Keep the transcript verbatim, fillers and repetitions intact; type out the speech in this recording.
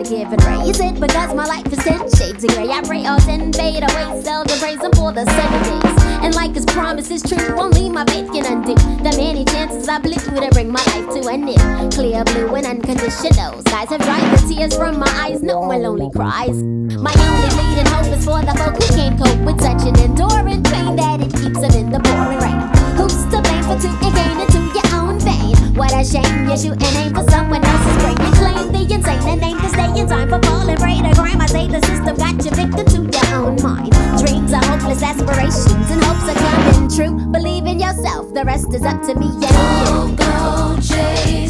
forgive and raise it, because my life is ten shades of gray. I pray all ten fade away, seldom praise him for the seven days. And like his promise is true, only my faith can undo the many chances I blew to bring my life to an end. Clear blue and unconditional skies have dried the tears from my eyes, no more lonely cries. My only bleeding hope is for the folk who can't cope with such an enduring pain that it keeps them in the pouring rain. Who's to blame for two and gain into your own vein? What a shame, you shoot and aim for someone else's brain. You claim the insane and aim to stay in time for falling prey to crime. I say the system got you victim to your own mind. Dreams are hopeless aspirations and hopes are coming true. Believe in yourself, the rest is up to me and you. Go, go, Jay.